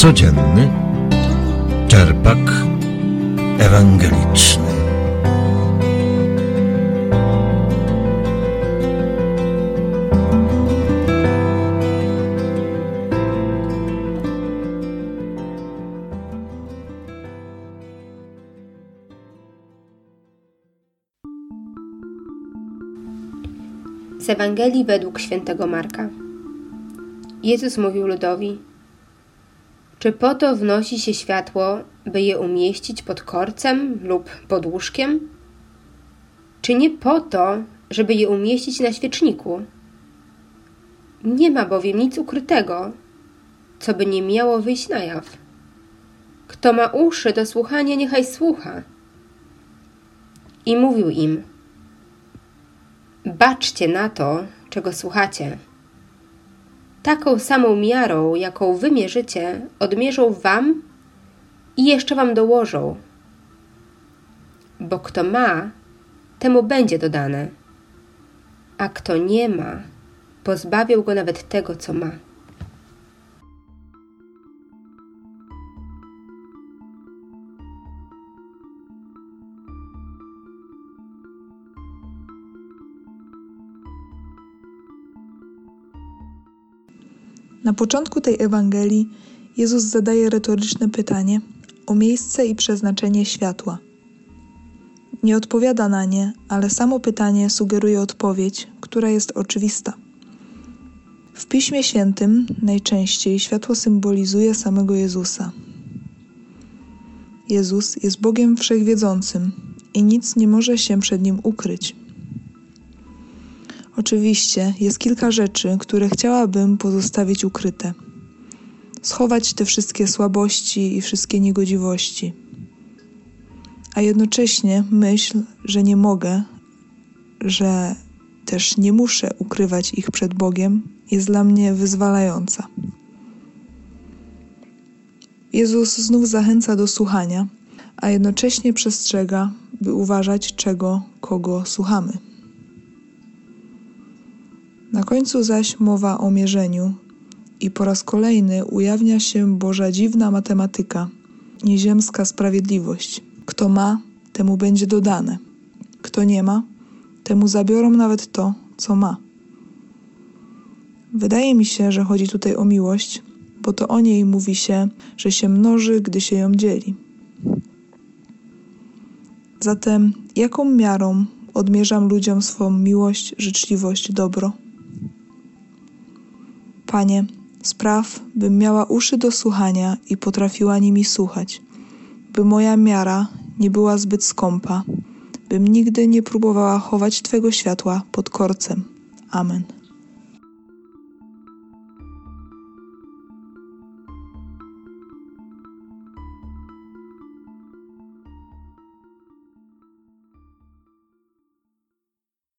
Codzienny czerpak ewangeliczny. Z Ewangelii według świętego Marka. Jezus mówił ludowi: czy po to wnosi się światło, by je umieścić pod korcem lub pod łóżkiem? Czy nie po to, żeby je umieścić na świeczniku? Nie ma bowiem nic ukrytego, co by nie miało wyjść na jaw. Kto ma uszy do słuchania, niechaj słucha. I mówił im: baczcie na to, czego słuchacie. Taką samą miarą, jaką wy mierzycie, odmierzą wam i jeszcze wam dołożą. Bo kto ma, temu będzie dodane, a kto nie ma, pozbawią go nawet tego, co ma. Na początku tej Ewangelii Jezus zadaje retoryczne pytanie o miejsce i przeznaczenie światła. Nie odpowiada na nie, ale samo pytanie sugeruje odpowiedź, która jest oczywista. W Piśmie Świętym najczęściej światło symbolizuje samego Jezusa. Jezus jest Bogiem Wszechwiedzącym i nic nie może się przed Nim ukryć. Oczywiście jest kilka rzeczy, które chciałabym pozostawić ukryte. Schować te wszystkie słabości i wszystkie niegodziwości. A jednocześnie myśl, że nie mogę, że też nie muszę ukrywać ich przed Bogiem, jest dla mnie wyzwalająca. Jezus znów zachęca do słuchania, a jednocześnie przestrzega, by uważać, kogo słuchamy. Na końcu zaś mowa o mierzeniu i po raz kolejny ujawnia się Boża dziwna matematyka, nieziemska sprawiedliwość. Kto ma, temu będzie dodane. Kto nie ma, temu zabiorą nawet to, co ma. Wydaje mi się, że chodzi tutaj o miłość, bo to o niej mówi się, że się mnoży, gdy się ją dzieli. Zatem jaką miarą odmierzam ludziom swą miłość, życzliwość, dobro? Panie, spraw, bym miała uszy do słuchania i potrafiła nimi słuchać, by moja miara nie była zbyt skąpa, bym nigdy nie próbowała chować Twego światła pod korcem. Amen.